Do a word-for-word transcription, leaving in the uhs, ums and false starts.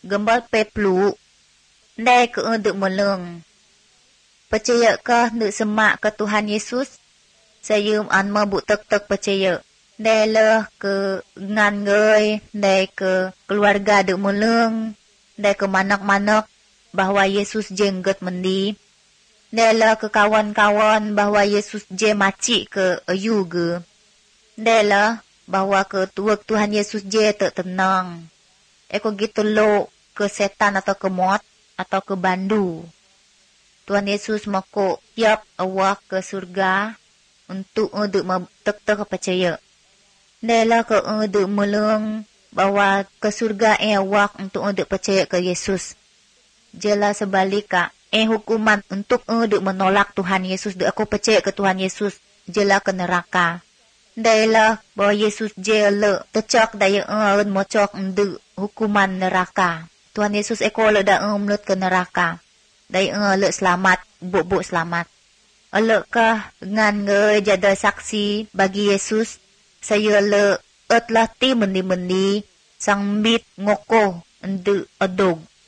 gembal peplu ndai ke untuk meleng. Percaya ke nduk semak ke Tuhan Yesus? Saya an mabuk tek-tek percaya. Ndai le ke ngan ngơi, ndai ke keluarga duk meleng, ndai ke manak-manak bahwa Yesus jenggot mendi. Ndai le ke kawan-kawan bahwa Yesus je maci ke ayu ge. Ndai le bahwa ke tuak Tuhan Yesus je tak tenang. Eko gitu lo ke setan atau ke mot atau ke bandu. Tuhan Yesus mako tiap awak ke surga untuk untuk tek-tek percaya. Dela ke untuk meleng bahwa ke surga eh awak untuk untuk percaya ke Yesus. Jelas sebaliknya eh hukuman untuk untuk menolak Tuhan Yesus de aku percaya ke Tuhan Yesus jelas ke neraka. Dela bahwa Yesus jela tecak daya en mocok untuk hukuman neraka. Tuhan Yesus eko le da umlut ke neraka. Dai le selamat, buk-buk selamat. Alekah ngan nge jada saksi bagi Yesus, saya le etlah ti mendi-mendi sang mit ngoko endu adog.